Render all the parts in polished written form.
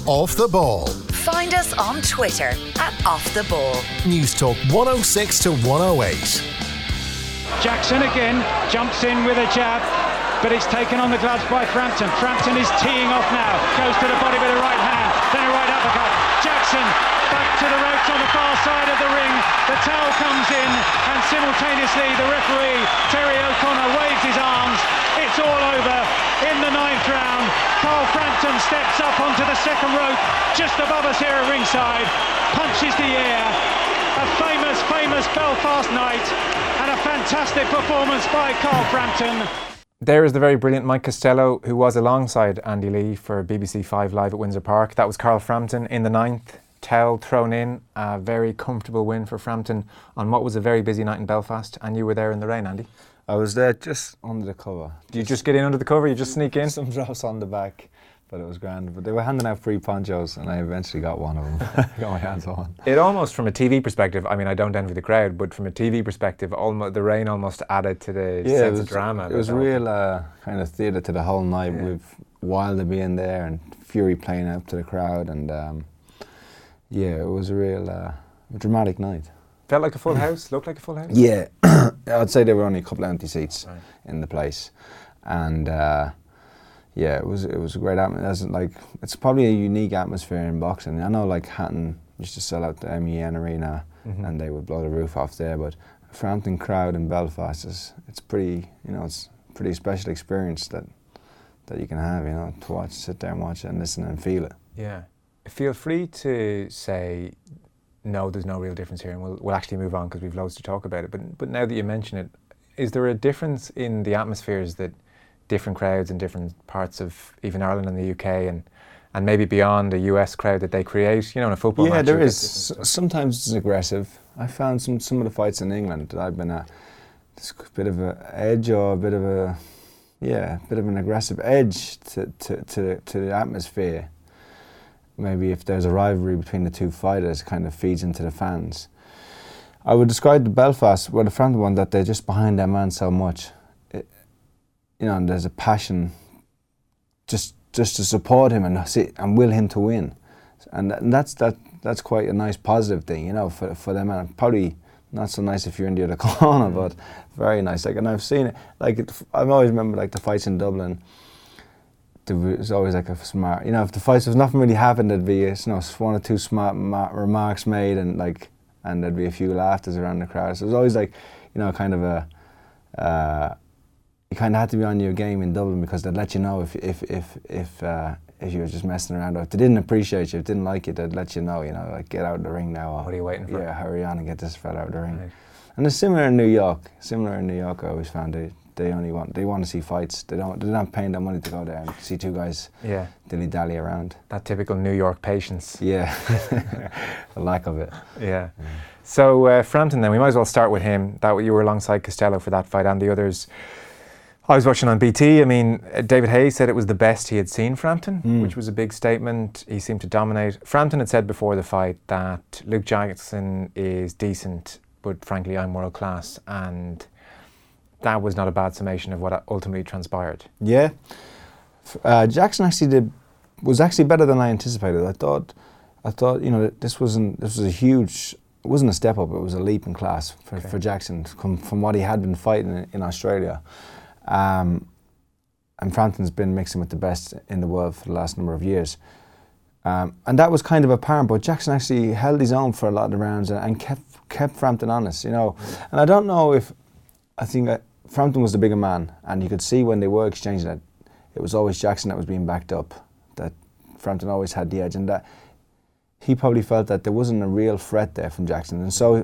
Off the Ball. Find us on Twitter @OffTheBall. News Talk 106 to 108. Jackson again jumps in with a jab, but it's taken on the gloves by Frampton. Frampton is teeing off now, goes to the body with a right hand, then a right uppercut. Jackson back to the ropes on the far side of the ring. The towel comes in, and simultaneously the referee, Terry O'Connor, waves his arms. It's all over in the 9th round. Carl Frampton steps up onto the second rope, just above us here at ringside, punches the air. A famous Belfast night, and a fantastic performance by Carl Frampton. There is the very brilliant Mike Costello, who was alongside Andy Lee for BBC 5 Live at Windsor Park. That was Carl Frampton in the 9th. Towel thrown in, a very comfortable win for Frampton on what was a very busy night in Belfast. And you were there in the rain, Andy. I was there just under the cover. Do you just get in under the cover? You just sneak in? Some drops on the back, but it was grand. But they were handing out free ponchos, and I eventually got one of them. Got my hands on one. It almost, from a TV perspective, I mean, I don't envy the crowd, but from a TV perspective, the rain almost added to the sense of drama. It was real kind of theatre to the whole night, with Wilder being there and Fury playing out to the crowd, and it was a real dramatic night. Felt like a full house? Looked like a full house? Yeah, I'd say there were only a couple of empty seats in the place, and it was a great atmosphere. It's probably a unique atmosphere in boxing. I know like Hatton used to sell out the MEN Arena, and they would blow the roof off there, but a Frampton crowd in Belfast it's pretty special experience that you can have, to watch, sit there and watch it and listen and feel it. Yeah, feel free to say, no, there's no real difference here, and we'll actually move on because we've loads to talk about it. But now that you mention it, is there a difference in the atmospheres that different crowds in different parts of even Ireland and the UK and maybe beyond the US crowd that they create, in a football match? Yeah, there is. Sometimes it's aggressive. I found some of the fights in England that I've been at, there's a bit of an edge or a bit of an aggressive edge to the atmosphere. Maybe if there's a rivalry between the two fighters, it kind of feeds into the fans. I would describe the Belfast, the Frampton one, that they're just behind their man so much. And there's a passion just to support him and will him to win. And that's quite a nice positive thing, for them. And probably not so nice if you're in the other corner, but very nice. And I've seen it, I always remember the fights in Dublin. There was always a smart, if the fights, if nothing really happened, there'd be one or two smart remarks made, and there'd be a few laughters around the crowd. So it was always kind of you kind of had to be on your game in Dublin, because they'd let you know if you were just messing around, or if they didn't appreciate you, if they didn't like you, they'd let you know, get out of the ring now. What are you waiting for? Yeah, hurry on and get this fella out of the ring. Right. And it's similar in New York. I always found they want to see fights. They're not paying their money to go there and see two guys dilly-dally around. That typical New York patience. Yeah, the lack of it. Yeah. So Frampton, then, we might as well start with him. That you were alongside Costello for that fight and the others. I was watching on BT. I mean, David Hayes said it was the best he had seen Frampton, which was a big statement. He seemed to dominate. Frampton had said before the fight that Luke Jackson is decent, but frankly, I'm world class, and that was not a bad summation of what ultimately transpired. Yeah, Jackson was actually better than I anticipated. I thought this was a huge. It wasn't a step up. It was a leap in class for Jackson from what he had been fighting in Australia. And Frampton's been mixing with the best in the world for the last number of years. And that was kind of apparent, but Jackson actually held his own for a lot of the rounds and kept Frampton honest, And I don't know I think that Frampton was the bigger man, and you could see when they were exchanging that, it was always Jackson that was being backed up, that Frampton always had the edge, and that he probably felt that there wasn't a real threat there from Jackson. And so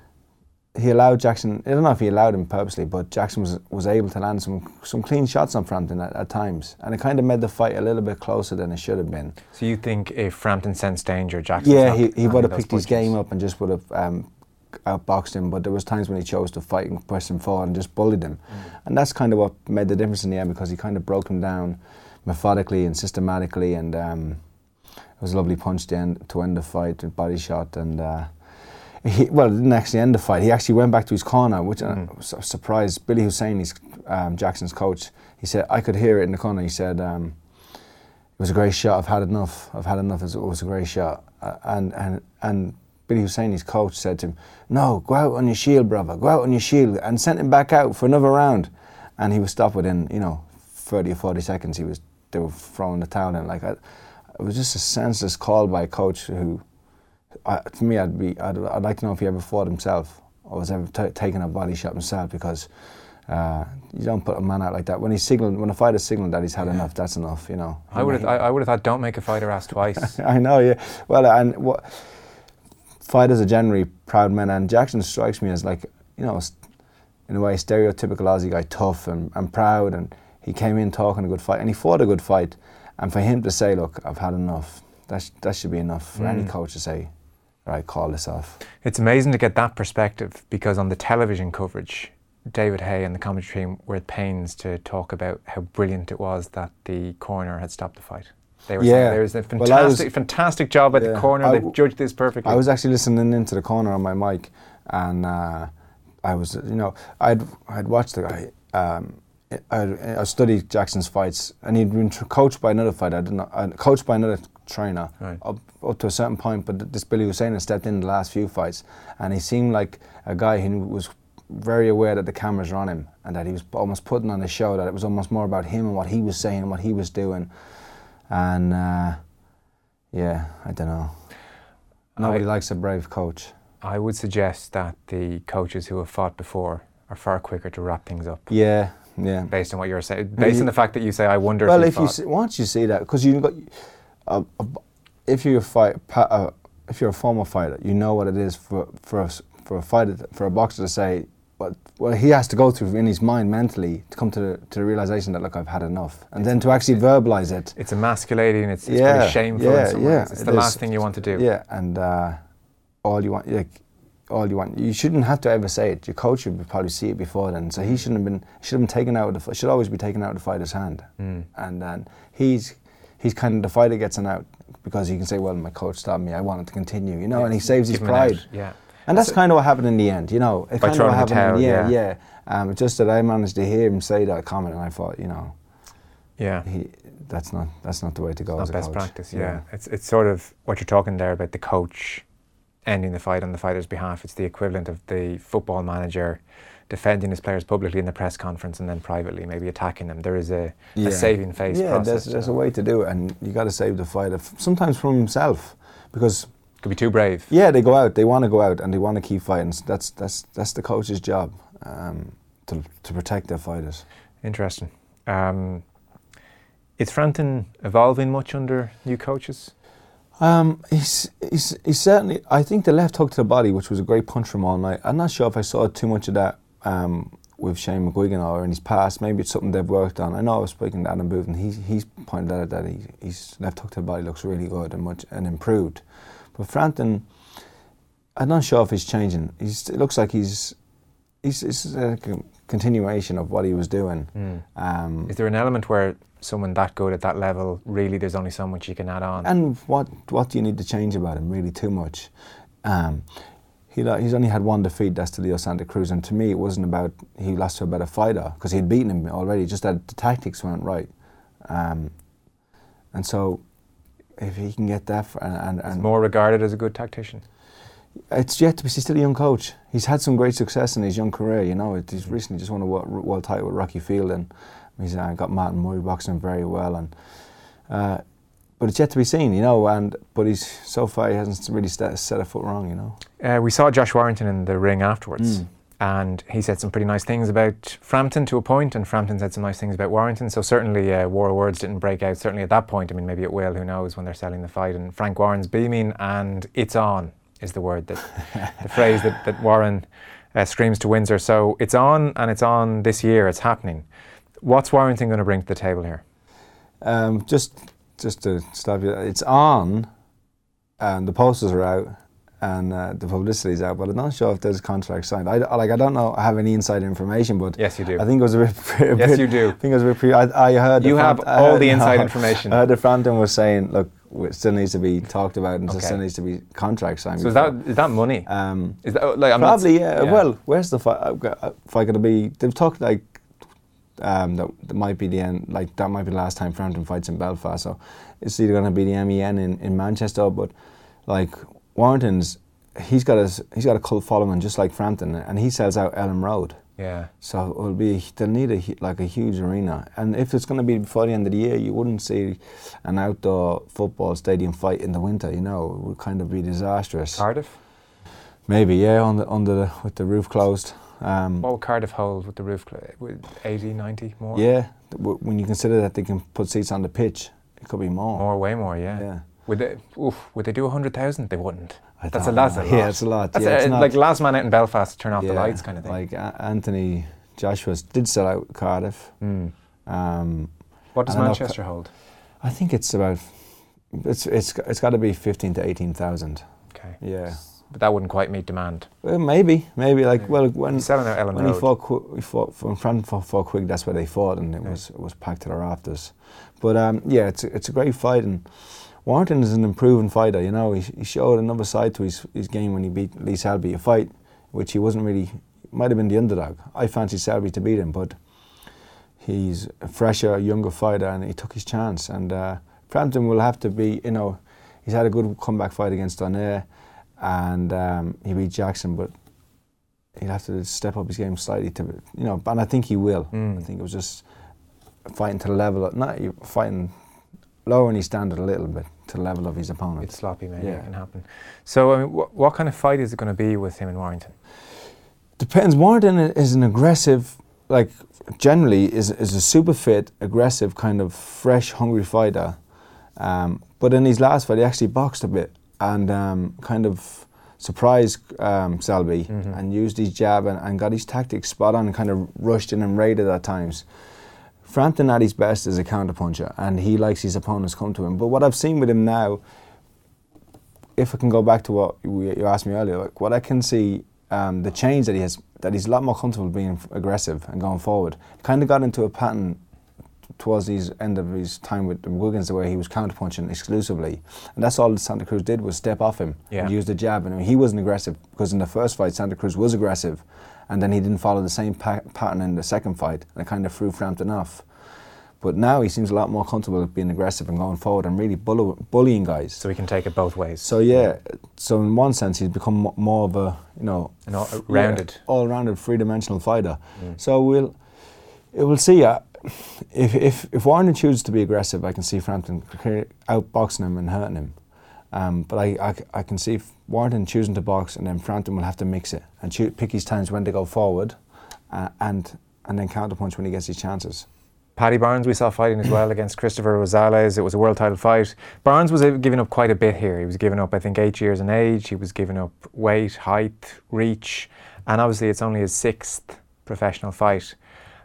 he allowed Jackson, I don't know if he allowed him purposely, but Jackson was able to land some clean shots on Frampton at times, and it kind of made the fight a little bit closer than it should have been. So you think if Frampton sensed danger, Jackson? Yeah, he would have picked his game up and just would have outboxed him, but there was times when he chose to fight and push him forward and just bullied him. And that's kind of what made the difference in the end, because he kind of broke him down methodically and systematically, and it was a lovely punch to end the fight with body shot, and it didn't actually end the fight. He actually went back to his corner, which I was surprised. Billy Hussein, he's Jackson's coach, he said, I could hear it in the corner. He said, was a great shot. I've had enough. It was a great shot. And Billy Hussein, his coach, said to him, no, go out on your shield, brother. Go out on your shield, and sent him back out for another round. And he was stopped within 30 or 40 seconds. They were throwing the towel in. It was just a senseless call by a coach who, for me, I'd like to know if he ever fought himself or was ever taken a body shot himself, because you don't put a man out like that. When a fighter signaled that he's had enough, that's enough, I would have thought, don't make a fighter ask twice. I know, yeah. Well, and fighters are generally proud men, and Jackson strikes me as in a way, stereotypical Aussie guy, tough and proud, and he came in talking a good fight, and he fought a good fight. And for him to say, look, I've had enough, that should be enough for any coach to say, right, call this off. It's amazing to get that perspective, because on the television coverage, David Hay and the commentary team were at pains to talk about how brilliant it was that the corner had stopped the fight. They were saying there was a fantastic job at the corner. They judged this perfectly. I was actually listening into the corner on my mic, and I was, I'd watched the guy. I studied Jackson's fights, and he'd been coached by another fighter. Coached by another trainer up to a certain point. But this Billy Hussein had stepped in the last few fights, and he seemed like a guy who was very aware that the cameras were on him, and that he was almost putting on a show, that it was almost more about him and what he was saying and what he was doing. And I don't know. Nobody likes a brave coach. I would suggest that the coaches who have fought before are far quicker to wrap things up. Yeah. Based on what you're saying, based on the fact that you say, I wonder. Well, if once you see that, because you got, if you're a former fighter, you know what it is for a fighter, for a boxer to say, well, he has to go through in his mind mentally to come to the realization that, look, I've had enough, and then to actually verbalise it. It's emasculating. It's pretty shameful. It's the last thing you want to do. Yeah, and all you want, you shouldn't have to ever say it. Your coach would probably see it before then, so he should have been taken out of should always be taken out of the fighter's hand. And then he's kind of, the fighter gets an out because he can say, well, my coach stopped me, I wanted to continue, and he saves his pride. And that's kind of what happened in the end, It by kind of what happened in the end, just that I managed to hear him say that comment, and I thought, that's not the way to go. It's as not a best coach. practice. It's sort of what you're talking there about the coach ending the fight on the fighter's behalf. It's the equivalent of the football manager defending his players publicly in the press conference and then privately maybe attacking them. There is a saving face process. There's a way to do it, and you got to save the fighter sometimes from himself, because could be too brave. Yeah, they go out. They want to go out and they want to keep fighting. That's the coach's job, to protect their fighters. Interesting. Is Frampton evolving much under new coaches? He's certainly. I think the left hook to the body, which was a great punch from all night. I'm not sure if I saw too much of that with Shane McGuigan or in his past. Maybe it's something they've worked on. I know I was speaking to Adam Booth, and he's pointed out that his left hook to the body looks really good and improved. But Frampton, I'm not sure if he's changing. It looks like he's a continuation of what he was doing. Is there an element where someone that good at that level, really there's only so much you can add on? And what do you need to change about him? Really too much. He's only had one defeat, that's to Leo Santa Cruz, and to me it wasn't about he lost to a better fighter, because he'd beaten him already, just that the tactics weren't right. And so if he can get that, and he's more regarded as a good tactician. It's yet to be. He's still a young coach. He's had some great success in his young career. He's recently just won a world title with Rocky Field, and he's got Martin Murray boxing him very well. And but it's yet to be seen, but he's so far he hasn't really set a foot wrong, We saw Josh Warrington in the ring afterwards. And he said some pretty nice things about Frampton to a point, and Frampton said some nice things about Warrington. So certainly war of words didn't break out, certainly at that point. I mean, maybe it will, who knows, when they're selling the fight. And Frank Warren's beaming, and it's on is the word, the phrase that Warren screams to Windsor. So it's on, and it's on this year, it's happening. What's Warrington going to bring to the table here? Just to stop you, it's on, and the posters are out, and the publicity's out, but I'm not sure if there's a contract signed. I don't know. I have any inside information, but yes, you do. I think it was a bit. Yes, you do. I think it was a bit. I heard. You have all the inside information. I heard that Frampton was saying, "Look, it still needs to be talked about, and still needs to be contract signed." So is that money? Is that probably? Yeah. Well, where's the fight going to be? They've talked like that might be the end. Like that might be the last time Frampton fights in Belfast. So it's either going to be the MEN in Manchester, but like Warrington's, he's got a cult following just like Frampton, and he sells out Ellen Road. Yeah. So they'll need a huge arena, and if it's going to be before the end of the year, you wouldn't see an outdoor football stadium fight in the winter. You know, it would kind of be disastrous. Cardiff? Maybe, yeah, with the roof closed. What would Cardiff hold with the roof closed? 80, 90 more? Yeah, when you consider that they can put seats on the pitch, it could be more. Way more, yeah. Yeah. Would they do 100,000? They wouldn't. That's a know. lot. Yeah, it's a lot. That's yeah, it's like last man out in Belfast to turn off the lights kind of thing. Like Anthony Joshua did sell out Cardiff. What does Manchester hold? I think it's about it's got to be 15 to 18,000. Okay. Yeah. But that wouldn't quite meet demand. Well, maybe like well when selling out Ellen when Road. he fought when Frampton fought Quigg, that's where they fought, and it was packed to the rafters. But yeah, it's a great fight, and Warrington is an improving fighter. You know, he showed another side to his game when he beat Lee Selby, a fight which he wasn't really. Might have been the underdog. I fancied Selby to beat him, but he's a fresher, younger fighter, and he took his chance. And Frampton will have to be, you know, he's had a good comeback fight against Donaire, and he beat Jackson, but he'll have to step up his game slightly to, you know, and I think he will. I think it was just fighting to the level of, not fighting, lowering his standard a little bit to the level of his opponent. It's sloppy, maybe it can happen. So, I mean, what kind of fight is it going to be with him in Warrington? Depends. Warrington is an aggressive, like generally is a super fit, aggressive, kind of fresh, hungry fighter. But in his last fight, he actually boxed a bit and kind of surprised Selby and used his jab and got his tactics spot on and kind of rushed in and raided at times. Frampton at his best is a counterpuncher, and he likes his opponents come to him. But what I've seen with him now, if I can go back to what you asked me earlier, like what I can see. The change that he has, that he's a lot more comfortable being aggressive and going forward. He kind of got into a pattern towards the end of his time with Wiggins where he was counterpunching exclusively. And that's all Santa Cruz did was step off him and use the jab. And he wasn't aggressive because in the first fight, Santa Cruz was aggressive. And then he didn't follow the same pattern in the second fight. And it kind of threw Frampton off. But now he seems a lot more comfortable with being aggressive and going forward and really bullying guys. So he can take it both ways. So yeah, so in one sense he's become more of a, you know, an all-rounded, three-dimensional fighter. So we'll see. If Warrington chooses to be aggressive, I can see Frampton outboxing him and hurting him. But I can see Warrington choosing to box, and then Frampton will have to mix it and pick his times when to go forward, and then counterpunch when he gets his chances. Paddy Barnes we saw fighting as well against Christopher Rosales. It was a world title fight. Barnes was giving up quite a bit here. He was giving up, I think, 8 years in age. He was giving up weight, height, reach, and obviously it's only his 6th professional fight.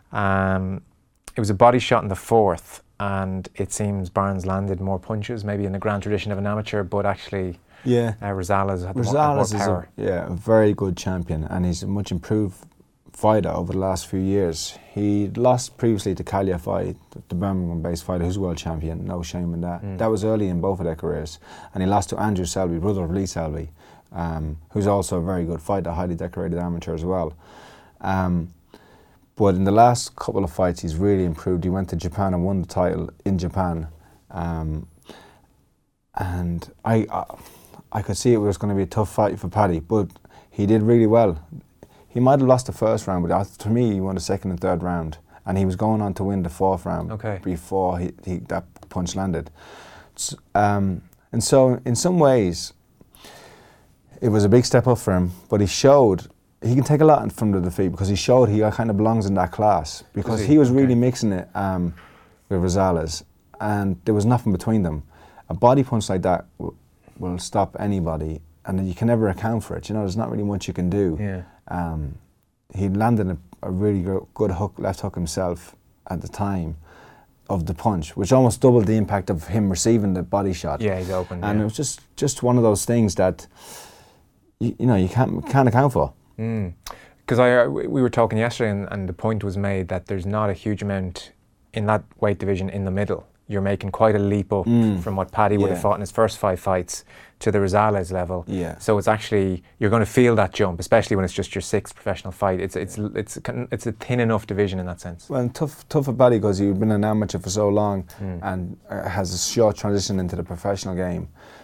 It was a body shot in the 4th, and it seems Barnes landed more punches, maybe in the grand tradition of an amateur, but actually Rosales had more power. A very good champion, and he's a much improved fighter over the last few years. He lost previously to Kalia Fight, the Birmingham-based fighter who's world champion, no shame in that. That was early in both of their careers. And he lost to Andrew Selby, brother of Lee Selby, who's also a very good fighter, highly decorated amateur as well. But in the last couple of fights he's really improved. He went to Japan and won the title in Japan. And I could see it was going to be a tough fight for Paddy, but he did really well. He might have lost the first round, but to me, he won the second and third round, and he was going on to win the 4th round before that punch landed. And so, in some ways, it was a big step up for him. But he showed he can take a lot from the defeat because he showed he kind of belongs in that class because he was really mixing it with Rosales, and there was nothing between them. A body punch like that will stop anybody, and you can never account for it. You know, there's not really much you can do. Yeah. He landed a really good left hook himself at the time of the punch, which almost doubled the impact of him receiving the body shot. Yeah, he's open. And it was just one of those things that you can't account for. Because we were talking yesterday, and the point was made that there's not a huge amount in that weight division in the middle. you're making quite a leap up from what Paddy would have fought in his first 5 fights to the Rosales level. Yeah. So it's actually, you're going to feel that jump, especially when it's just your 6th professional fight. It's a thin enough division in that sense. Well, tough for Paddy because he'd been an amateur for so long and has a short transition into the professional game.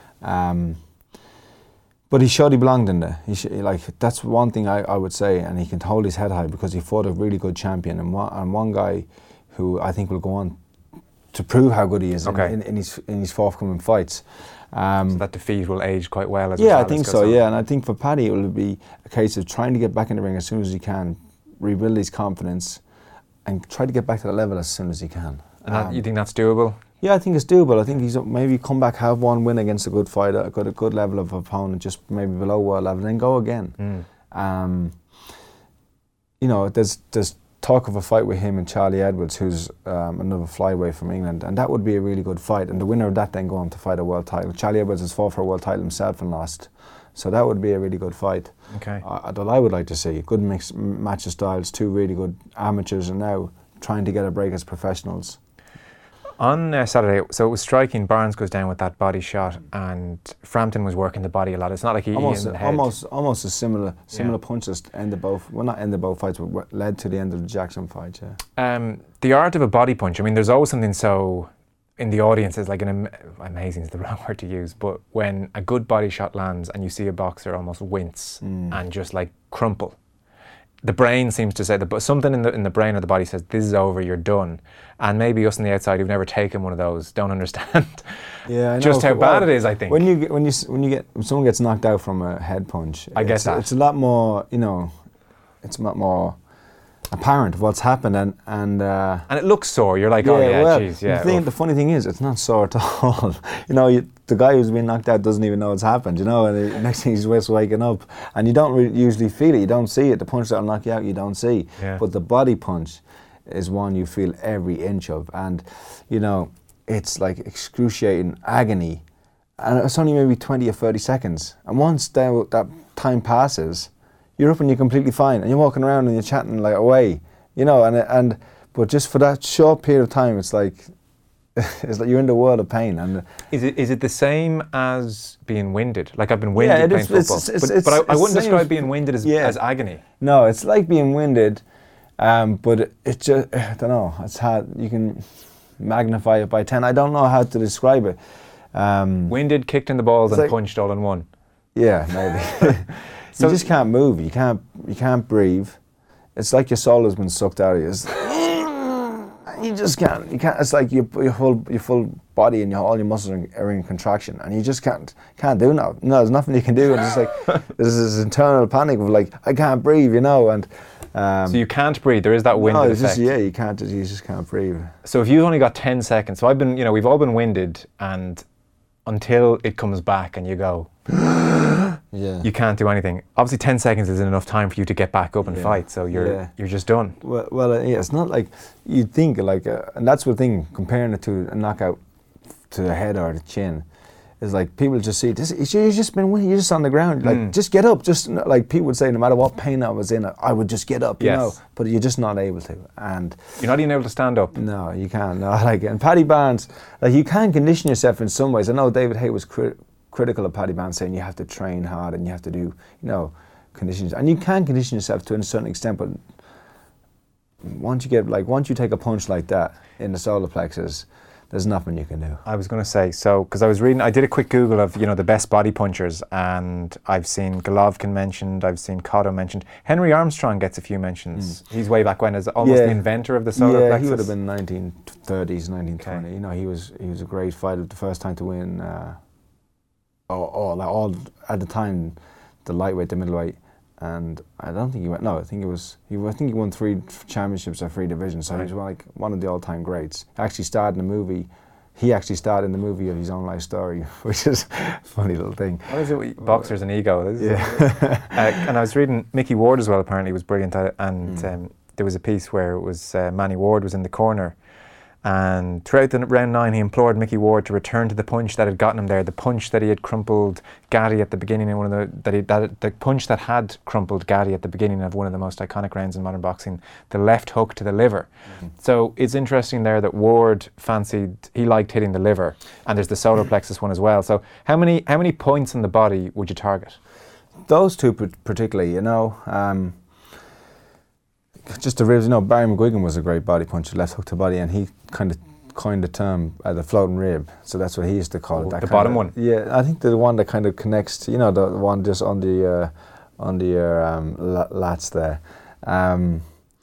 But he showed he belonged in there. That's one thing I would say, and he can hold his head high because he fought a really good champion and one guy who I think will go on to prove how good he is in his forthcoming fights. So that defeat will age quite well as I think so, and I think for Paddy it will be a case of trying to get back in the ring as soon as he can, rebuild his confidence and try to get back to the level as soon as he can. And you think that's doable? Yeah, I think it's doable. I think he's maybe come back, have one win against a good fighter, a good level of opponent, just maybe below world level, then go again. There's talk of a fight with him and Charlie Edwards, who's another flyweight from England, and that would be a really good fight. And the winner of that then go on to fight a world title. Charlie Edwards has fought for a world title himself and lost, so that would be a really good fight. Okay. That I would like to see. Good mix match of styles, 2 really good amateurs, and now trying to get a break as professionals. On Saturday, so it was striking. Barnes goes down with that body shot, and Frampton was working the body a lot. It's not like he hit in the head. Almost a similar punches ended both. Well, not ended both fights, but led to the end of the Jackson fight. Yeah. The art of a body punch. I mean, there's always something so in the audience is like amazing is the wrong word to use, but when a good body shot lands and you see a boxer almost wince and just like crumple. The brain seems to say something in the brain or the body says this is over, you're done, and maybe us on the outside who've never taken one of those don't understand just how bad it is. I think when someone gets knocked out from a head punch, it's a lot more it's a lot more apparent what's happened and it looks sore. You're like, the funny thing is it's not sore at all. The guy who's been knocked out doesn't even know it's happened, and the next thing he's just waking up, and you don't usually feel it, you don't see it. The punch that'll knock you out, you don't see. Yeah. But the body punch is one you feel every inch of, and it's like excruciating agony, and it's only maybe 20 or 30 seconds, and once that time passes, you're up and you're completely fine, and you're walking around and you're chatting like away, but just for that short period of time, it's like you're in the world of pain. And is it the same as being winded? Like I've been winded playing football, but I wouldn't describe being winded as agony. No, it's like being winded, but it just I don't know. It's hard. You can magnify it by 10. I don't know how to describe it. Winded, kicked in the balls, and punched all in one. Yeah, maybe. You just can't move. You can't breathe. It's like your soul has been sucked out of you. You just can't. You can't. It's like your full body and all your muscles are in contraction, and you just can't do no. No, there's nothing you can do. And it's like there's this internal panic of like I can't breathe, and. So you can't breathe. There is that winded effect. You can't. You just can't breathe. So if you've only got 10 seconds, so I've been, we've all been winded, and until it comes back and you go. Yeah. You can't do anything. Obviously 10 seconds isn't enough time for you to get back up and fight, so you're just done. Well, it's not like you'd think, and that's the thing, comparing it to a knockout to the head or the chin, is like people just see this. You've just been winning. You're just on the ground. Just get up. Just like people would say, no matter what pain I was in, I would just get up. But you're just not able to. And you're not even able to stand up. No, you can't. No, and Paddy Barnes, you can condition yourself in some ways. I know David Hay was critical of Paddy Barnes, saying you have to train hard and you have to do, conditions, and you can condition yourself to a certain extent. But once you take a punch like that in the solar plexus, there's nothing you can do. I was going to say, because I was reading, I did a quick Google of, the best body punchers, and I've seen Golovkin mentioned, I've seen Cotto mentioned. Henry Armstrong gets a few mentions. He's way back when as almost the inventor of the solar plexus. He would have been 1930s, 1920. Okay. He was a great fighter, the first time to win all at the time, the lightweight, the middleweight, and I don't think he went. No, I think he won 3 championships or 3 divisions. So he's like one of the all-time greats. Actually starred in the movie. He actually starred in the movie of his own life story, which is a funny little thing. What is it? Boxers and ego. And I was reading Mickey Ward as well. Apparently, was brilliant at it. And there was a piece where it was Manny Ward was in the corner, And throughout the round 9, he implored Mickey Ward to return to the punch that had gotten him there, the punch that he had crumpled Gatti at the beginning in one of the punch that had crumpled Gatti at the beginning of one of the most iconic rounds in modern boxing, the left hook to the liver. So it's interesting there that Ward he liked hitting the liver, and there's the solar plexus one as well. So how many points in the body would you target? Those two particularly, just the ribs. Barry McGuigan was a great body puncher, left hook to body, and he kind of coined the term the floating rib. So that's what he used to call it. That the bottom one. Yeah, I think the one that kind of connects. The one just on the lats there. And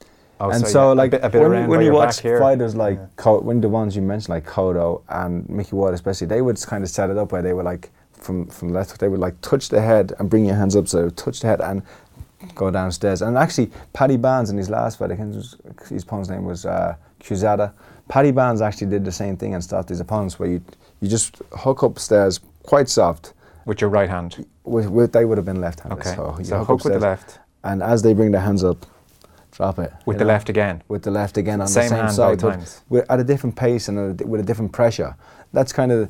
when you watch fighters like when the ones you mentioned like Cotto and Mickey Ward especially, they would kind of set it up where they were like from the left hook, they would like touch the head and bring your hands up, so they would touch the head and go downstairs. And actually, Paddy Barnes in his last fight, I think his opponent's name was Quezada. Paddy Barnes actually did the same thing and stopped his opponents, where you just hook upstairs quite soft. With your right hand? They would have been left-handed. Okay, so hook with the left. And as they bring their hands up, drop it. With the left again? With the left again on same the same hand side. both times. At a different pace and with a different pressure. That's kind of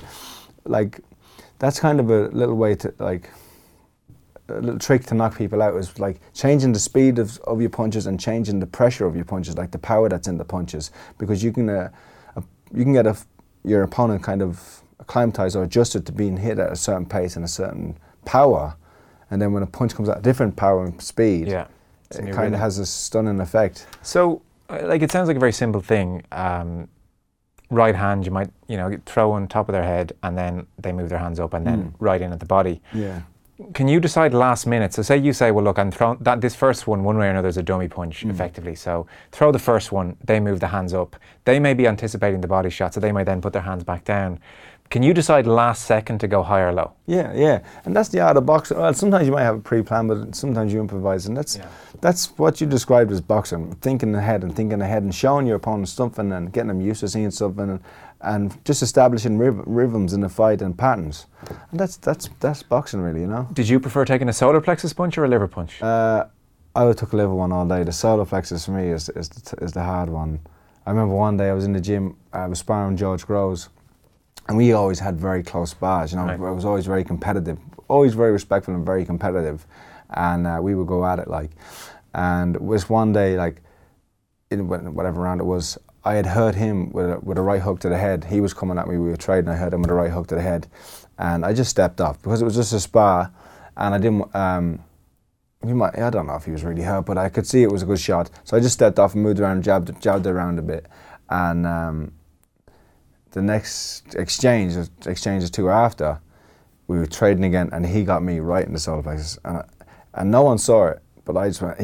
a little way to a little trick to knock people out, is like changing the speed of your punches and changing the pressure of your punches, like the power that's in the punches, because you can get your opponent kind of acclimatized or adjusted to being hit at a certain pace and a certain power, and then when a punch comes at a different power and speed, it kind of has a stunning effect. So, it sounds like a very simple thing. Right hand, you might throw on top of their head, and then they move their hands up, and then right in at the body. Yeah. Can you decide last minute? So say you say, well, look, I'm throwing this first one way or another is a dummy punch, effectively. So throw the first one, they move the hands up. They may be anticipating the body shot, so they might then put their hands back down. Can you decide last second to go high or low? Yeah. And that's the art of boxing. Well, sometimes you might have a pre-plan, but sometimes you improvise. And that's what you described as boxing, thinking ahead and showing your opponent something and getting them used to seeing something and just establishing rhythms in the fight and patterns. And that's boxing really, Did you prefer taking a solar plexus punch or a liver punch? I would have took a liver one all day. The solar plexus for me is the hard one. I remember one day I was in the gym, I was sparring George Groves, and we always had very close spars, Right. I was always very competitive, always very respectful and very competitive, and we would go at it and it was one day in whatever round it was, I had hurt him with a right hook to the head. He was coming at me, we were trading, I hurt him with a right hook to the head, and I just stepped off because it was just a spar, and I didn't, I don't know if he was really hurt, but I could see it was a good shot, so I just stepped off and moved around, jabbed around a bit, and the next exchanges two after, we were trading again, and he got me right in the solar plexus, and no one saw it, but I just went.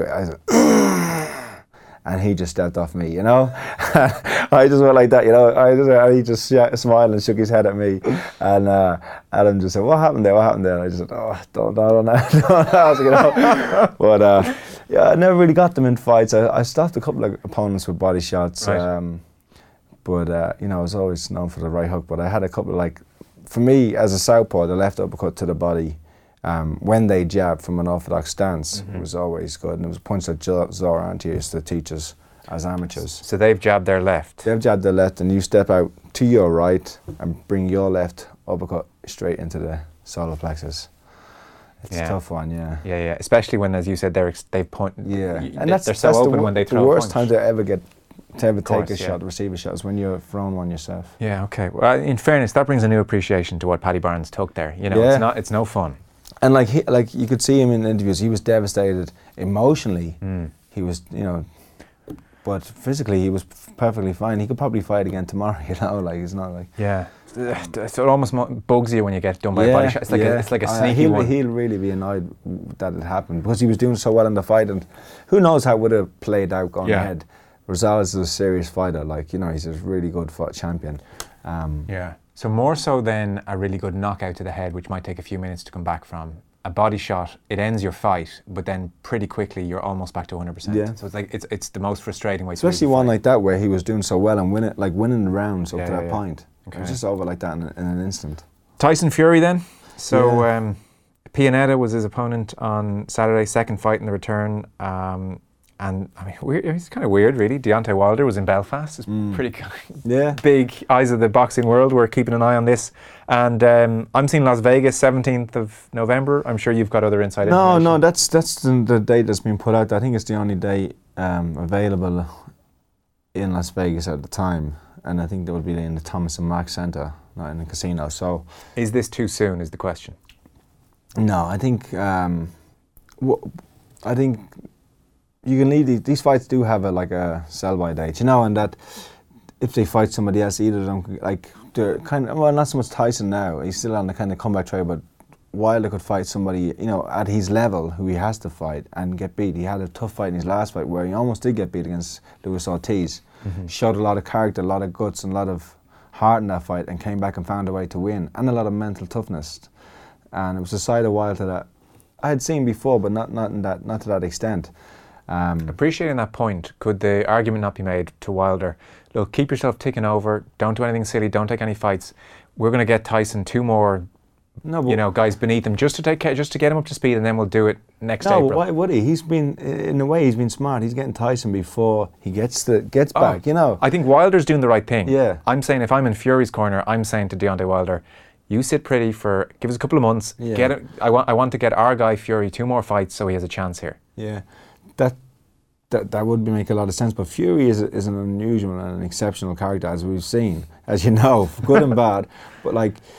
And he just stepped off me, I just went like that, and he just smiled and shook his head at me, and Adam just said, "What happened there? What happened there?" And I just said, "Oh, don't ask, But I never really got them in fights. I stopped a couple of opponents with body shots. Right. But I was always known for the right hook. But I had a couple for me as a southpaw, the left uppercut to the body, when they jab from an orthodox stance, was always good. And it was a punch that Zora Ante used to teach us as amateurs. So they've jabbed their left. They've jabbed their left, and you step out to your right and bring your left uppercut straight into the solar plexus. It's a tough one, yeah. Yeah. Especially when, as you said, they've pointed. Yeah, and they're so open when they throw. The worst time to ever take a shot, receive a shot, is when you're throwing one yourself. Yeah, okay. Well, in fairness, that brings a new appreciation to what Paddy Barnes took there. It's no fun. And you could see him in interviews. He was devastated emotionally. He was, but physically he was perfectly fine. He could probably fight again tomorrow. It's not like. Yeah. So it almost bugs you when you get done by a body shot. It's like a sneaky one. He'll really be annoyed that it happened because he was doing so well in the fight, and who knows how it would have played out going ahead. Rosales is a serious fighter, he's a really good champion. So more so than a really good knockout to the head, which might take a few minutes to come back from, a body shot, it ends your fight, but then pretty quickly you're almost back to 100%. Yeah. So it's the most frustrating way. Especially to one like that where he was doing so well and winning the rounds up to that point. Okay. It was just over like that in an instant. Tyson Fury then. So Pianeta was his opponent on Saturday, second fight in the return. And I mean, it's kind of weird, really. Deontay Wilder was in Belfast. It's pretty big eyes of the boxing world. We're keeping an eye on this. And I'm seeing Las Vegas, 17th of November. I'm sure you've got other inside information. No, that's the date that's been put out. I think it's the only day available in Las Vegas at the time. And I think that would be in the Thomas and Mack Centre, not in the casino. So, is this too soon? Is the question? No, I think you can leave these fights do have a sell-by date, and that if they fight somebody else, either of them they're kind of not so much Tyson now. He's still on the kind of comeback trail, but Wilder could fight somebody at his level who he has to fight and get beat. He had a tough fight in his last fight where he almost did get beat against Luis Ortiz. Showed a lot of character, a lot of guts, and a lot of heart in that fight, and came back and found a way to win, and a lot of mental toughness. And it was a side of Wilder that I had seen before, but not to that extent. Appreciating that point, could the argument not be made to Wilder, look, keep yourself ticking over, don't do anything silly, don't take any fights. We're going to get Tyson 2 more guys beneath him just to get him up to speed, and then we'll do it next April. No, why would he? He's been, in a way, he's been smart. He's getting Tyson before he gets back, I think Wilder's doing the right thing. Yeah. I'm saying if I'm in Fury's corner, I'm saying to Deontay Wilder, you sit pretty give us a couple of months. Yeah. I want to get our guy Fury 2 more fights so he has a chance here. Yeah, that would make a lot of sense. But Fury is an unusual and an exceptional character, as we've seen, as you know, good and bad. But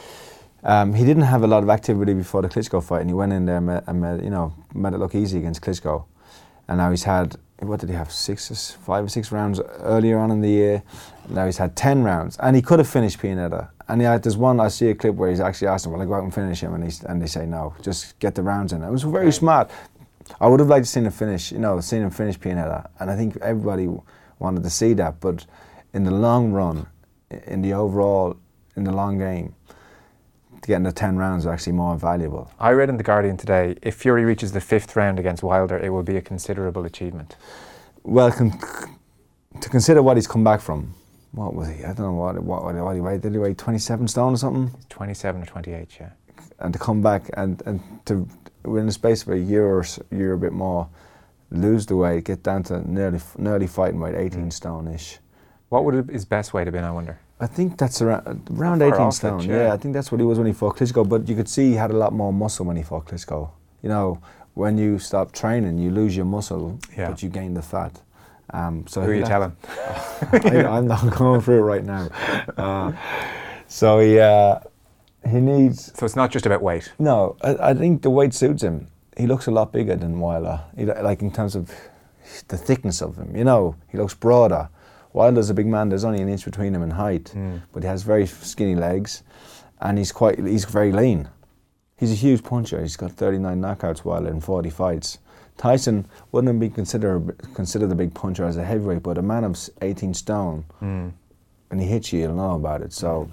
he didn't have a lot of activity before the Klitschko fight, and he went in there and made it look easy against Klitschko. And now he's had, what did he have, 5 or 6 rounds earlier on in the year. Now he's had 10 rounds, and he could have finished Pianeta. And there's one, I see a clip where he's actually asked him, will I go out and finish him? And they say, no, just get the rounds in. It was very smart. I would have liked to seen him finish Pianeta. And I think everybody wanted to see that. But in the long run, in the long game, getting the 10 rounds are actually more valuable. I read in The Guardian today, if Fury reaches the 5th round against Wilder, it will be a considerable achievement. Well, to consider what he's come back from, what was he? I don't know what he weighed. Did he weigh 27 stone or something? 27 or 28, yeah. And to come back and to, within the space of a year a bit more, lose the weight, get down to nearly fighting weight, 18 stone-ish. What would his best weight have been, I wonder? I think that's around 18 stone. Yeah, I think that's what he was when he fought Klitschko. But you could see he had a lot more muscle when he fought Klitschko. When you stop training, you lose your muscle, but you gain the fat. So who are you telling? I'm not going through it right now. So he needs. So it's not just about weight. No, I think the weight suits him. He looks a lot bigger than Wilder. In terms of the thickness of him. He looks broader. Wilder's a big man. There's only an inch between him in height, but he has very skinny legs, and he's very lean. He's a huge puncher. He's got 39 knockouts, Wilder, in 40 fights. Tyson wouldn't have been considered a big puncher as a heavyweight, but a man of 18 stone, and he hits you, you'll know about it. So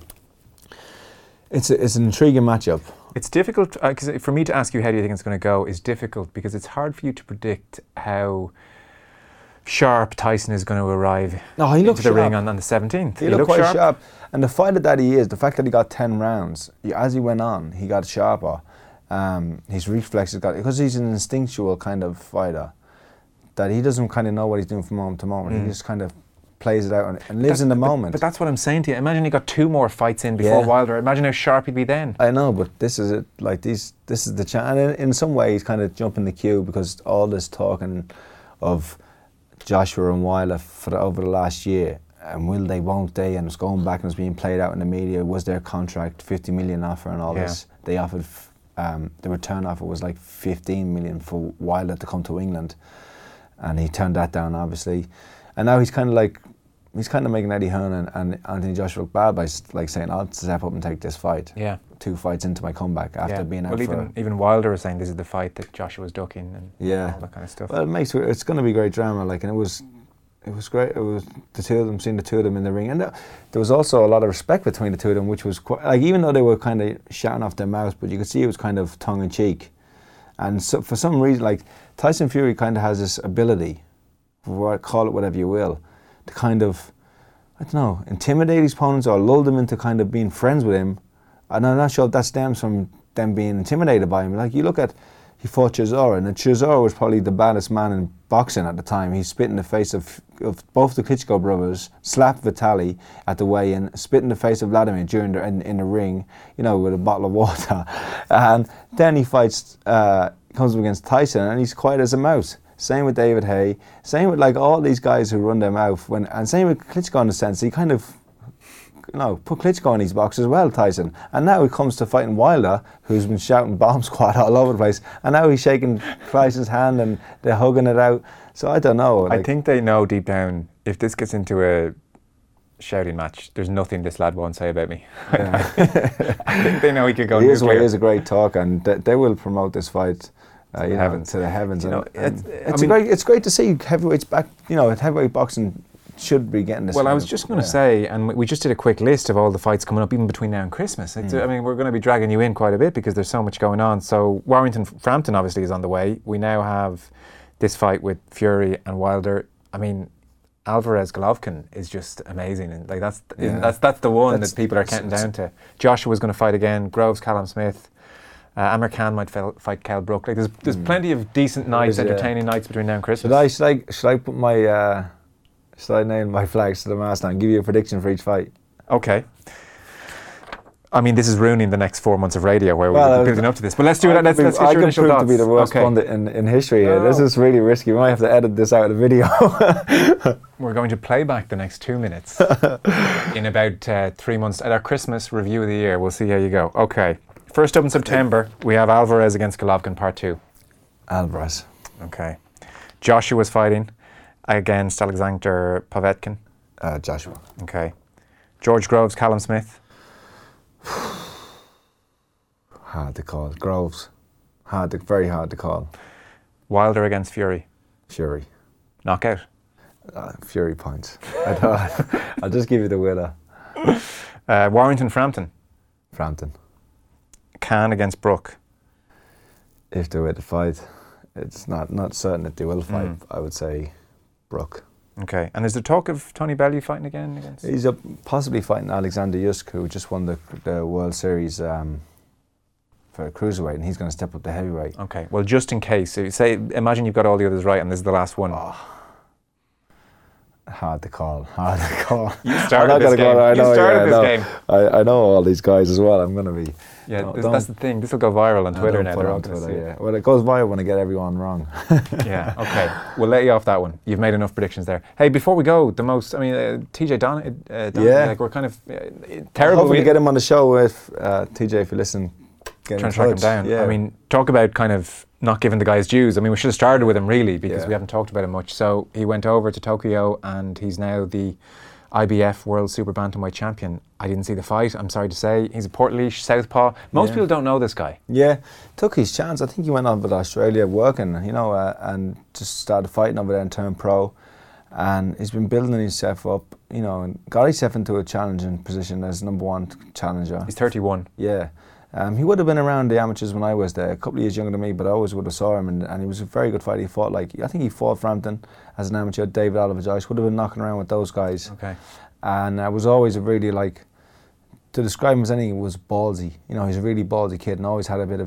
it's an intriguing matchup. It's difficult, because for me to ask you how do you think it's going to go is difficult, because it's hard for you to predict how sharp Tyson is going to arrive into the ring on the 17th. He looked quite sharp. And the fighter that he is, the fact that he got 10 rounds, as he went on, he got sharper. His reflexes because he's an instinctual kind of fighter, that he doesn't kind of know what he's doing from moment to moment. He just kind of plays it out and lives in the moment. But that's what I'm saying to you. Imagine he got 2 more fights in before Wilder. Imagine how sharp he'd be then. I know, but this is it. This is the chance. And in some way, he's kind of jumping the queue, because all this talking of Joshua and Wilder over the last year, and will they, won't they, and it's going back and it's being played out in the media. Was their contract 50 million offer and all this? They offered, the return offer was like 15 million for Wilder to come to England, and he turned that down, obviously. And now he's kind of making Eddie Hearn and Anthony Joshua look bad by saying, I'll step up and take this fight. Yeah. 2 fights into my comeback after being out even Wilder was saying this is the fight that Joshua was ducking and all that kind of stuff. Well, it's going to be great drama, and it was great. It was seeing the two of them in the ring, and there was also a lot of respect between the two of them, which was quite, even though they were kind of shouting off their mouths, but you could see it was kind of tongue in cheek. And so for some reason, Tyson Fury kind of has this ability, call it whatever you will, to kind of, I don't know, intimidate his opponents or lull them into kind of being friends with him. And I'm not sure if that stems from them being intimidated by him. You look at he fought Chisora, and Chisora was probably the baddest man in boxing at the time. He spit in the face of both the Klitschko brothers, slapped Vitaly at the weigh-in, spit in the face of Vladimir during in the ring, with a bottle of water. And then he fights, comes up against Tyson, and he's quiet as a mouse. Same with David Haye. Same with all these guys who run their mouth. And same with Klitschko in a sense. He kind of put Klitschko in his box as well, Tyson. And now it comes to fighting Wilder, who's been shouting bomb squad all over the place. And now he's shaking Tyson's hand and they're hugging it out. So I don't know. I think they know deep down, if this gets into a shouting match, there's nothing this lad won't say about me. Yeah. I think they know he could go nuclear. He is a great talker, and they will promote this fight to the heavens. It's great to see heavyweights back. Heavyweight boxing should be getting this. Well, I was just going to say, and we just did a quick list of all the fights coming up, even between now and Christmas. I mean, we're going to be dragging you in quite a bit because there's so much going on. So Warrington-Frampton obviously is on the way. We now have this fight with Fury and Wilder. I mean, Alvarez-Golovkin is just amazing, and that's the one that people are counting down to. Joshua's going to fight again. Groves, Callum Smith. Amir Khan might fight Kell Brook. There's plenty of decent nights, entertaining nights between now and Christmas. Should I put my should I nail my flags to the mast and give you a prediction for each fight? Okay. I mean, this is ruining the next 4 months of radio where we're building up to this. But let's do it. Let's get your initial thoughts. I can prove to be the worst pundit in history here. This is really risky. We might have to edit this out of the video. We're going to play back the next 2 minutes in about 3 months at our Christmas review of the year. We'll see how you go. Okay. First up in September, we have Alvarez against Golovkin, part 2. Alvarez. Okay. Joshua's fighting against Alexander Povetkin. Joshua. Okay. George Groves, Callum Smith. Hard to call. Groves. Very hard to call. Wilder against Fury. Fury. Knockout. Fury points. I'll just give you the winner. Warrington-Frampton. Frampton. Khan against Brook. If they were to fight, it's not certain that they will fight. I would say Brook. Okay, and is there talk of Tony Bellew fighting again against? He's possibly fighting Alexander Usyk, who just won the World Series for cruiserweight, and he's going to step up to heavyweight. Okay, well, just in case, so imagine you've got all the others right, and this is the last one. Hard to call. You started this game. I know all these guys as well. I'm going to be. Yeah, that's the thing. This will go viral on Twitter now. Well, it goes viral when I get everyone wrong. Yeah, okay. We'll let you off that one. You've made enough predictions there. Hey, before we go, TJ Don, we're kind of terrible. Hopefully get him on the show with TJ if you listen. Trying to track him down. Yeah. I mean, talk about kind of not giving the guys dues. I mean, we should have started with him really because we haven't talked about him much. So he went over to Tokyo and he's now the IBF World Super Bantamweight Champion. I didn't see the fight, I'm sorry to say. He's a Portlaoise southpaw. Most people don't know this guy. Yeah, took his chance. I think he went over to Australia working, and just started fighting over there and turned pro. And he's been building himself up, and got himself into a challenging position as #1 challenger. He's 31. Yeah. He would have been around the amateurs when I was there, a couple of years younger than me, but I always would have saw him, and he was a very good fighter. He fought I think he fought Frampton as an amateur, David Oliver Joyce, would have been knocking around with those guys. Okay. And I was always a really, to describe him as anything, was ballsy. He's a really ballsy kid and always had a bit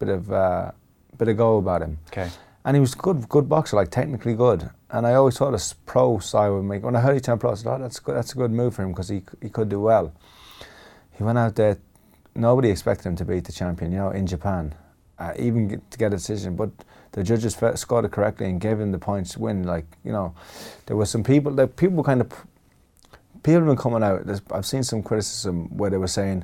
of go about him. Okay. And he was good boxer, technically good. And I always thought a pro side would make, when I heard he turned pro, I thought, that's a good move for him because he could do well. He went out there. Nobody expected him to beat the champion, in Japan, even to get a decision. But the judges scored it correctly and gave him the points to win. There were some people have been coming out. I've seen some criticism where they were saying,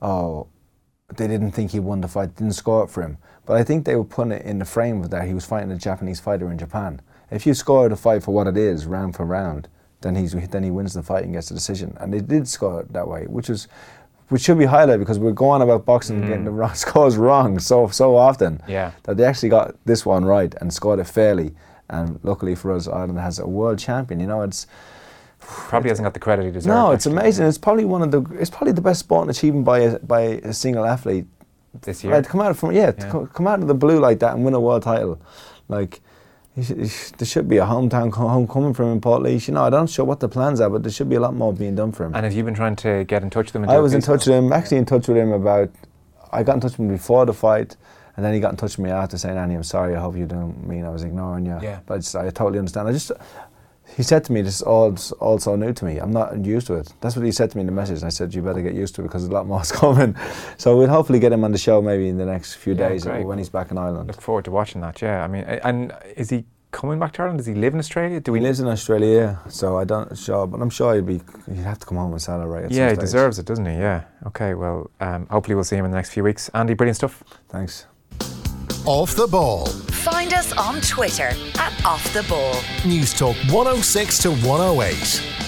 they didn't think he won the fight, didn't score it for him. But I think they were putting it in the frame of that he was fighting a Japanese fighter in Japan. If you score the fight for what it is, round for round, then he wins the fight and gets the decision. And they did score it that way, which should be highlighted because we're going about boxing getting the scores wrong so often that they actually got this one right and scored it fairly. And luckily for us, Ireland has a world champion. It's probably hasn't got the credit he deserves. No, it's amazing. It's probably the best sporting achievement by a single athlete this year. To come out come out of the blue like that and win a world title, there should be a homecoming for him in Portlaoise. I'm not sure what the plans are, but there should be a lot more being done for him. And have you been trying to get in touch with him? I was in touch with him, actually in touch with him I got in touch with him before the fight, And then he got in touch with me after saying, Annie, I'm sorry, I hope you don't mean I was ignoring you. Yeah. But I totally understand. He said to me, this is all so new to me. I'm not used to it. That's what he said to me in the message. And I said, you better get used to it because a lot more is coming. So we'll hopefully get him on the show maybe in the next few days or when he's back in Ireland. Look forward to watching that, yeah. I mean, and is he coming back to Ireland? Does he live in Australia? He lives in Australia, so I don't sure, but I'm sure he'd have to come home and celebrate at some he stage. deserves it, doesn't he? Yeah. Okay, well, hopefully we'll see him in the next few weeks. Andy, brilliant stuff. Thanks. Off the Ball. Find us on Twitter at Off the Ball. News Talk 106 to 108.